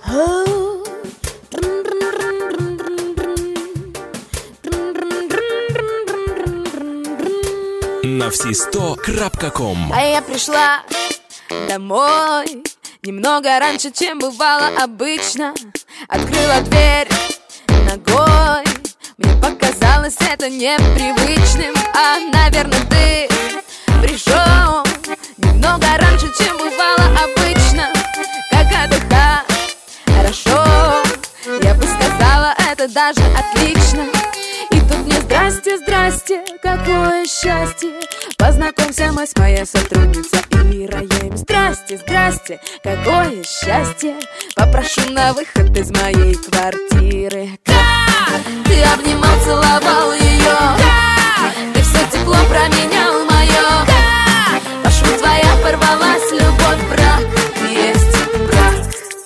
На все100.com. А я пришла домой немного раньше, чем бывало обычно. Открыла дверь ногой. Мне показалось это непривычным. А, наверное, ты пришел немного раньше, чем бывало обычно. Как отдыхать? Хорошо. Я бы сказала, это даже отлично. И тут мне здрасте, здрасте, какое счастье. Познакомься, мы с моей сотрудницей Ирой. Здрасте, здрасте, какое счастье. Попрошу на выход из моей квартиры. Как? Ты обнимал, целовал ее. Как? Ты все тепло променял мое. Как? Пошла твоя, порвалась любовь, брак. Есть брак.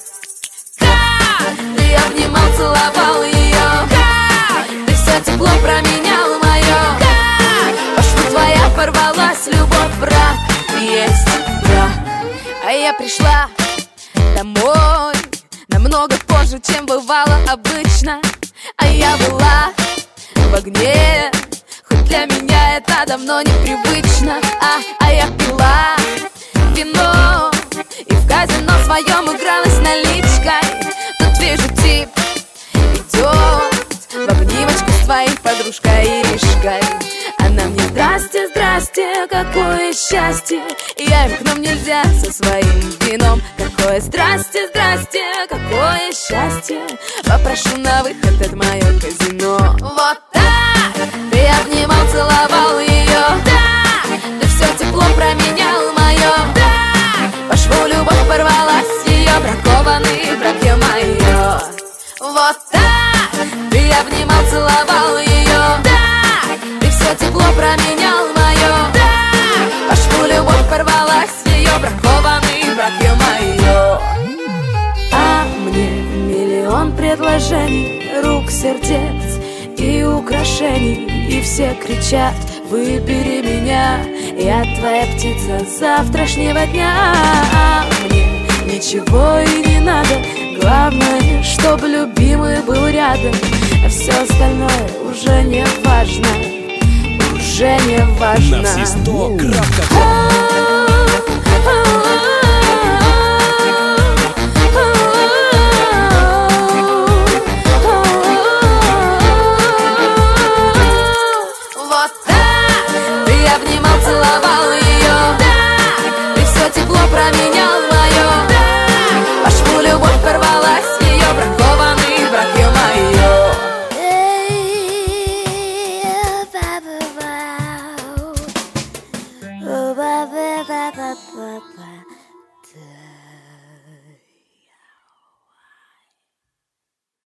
Как? Ты обнимал, целовал ее. Как? Ты все тепло променял мое. Как? Пошла твоя, порвалась любовь, брак. Есть брак. А я пришла домой намного позже, чем бывало обычно. А я была в огне, хоть для меня это давно непривычно. А я пила вино и в казино своем игралась наличкой. Тут вижу, тип идет в обнимочку с твоей подружкой Иришкой. Она мне здрасте, здрасте, какое счастье. Я им к нам нельзя со своим вином. Какое здрасте, здрасте, какое счастье. Попрошу на выход, это мое казино. Вот так. Ты обнимал, целовал ее. Так. Ты все тепло променял мое. Так. По шву любовь порвалась ее. Бракованный брак, ё-моё. Вот так. Ты обнимал, целовал ее. Так. Ты все тепло променял мое. Так. По шву любовь порвалась ее. Бракованный брак, ё-моё. А мне миллион предложений, рук, сердец и украшений. И все кричат: выбери меня, я твоя птица завтрашнего дня. А мне ничего и не надо, главное, чтобы любимый был рядом. А все остальное уже не важно, уже не важно. На все100.com.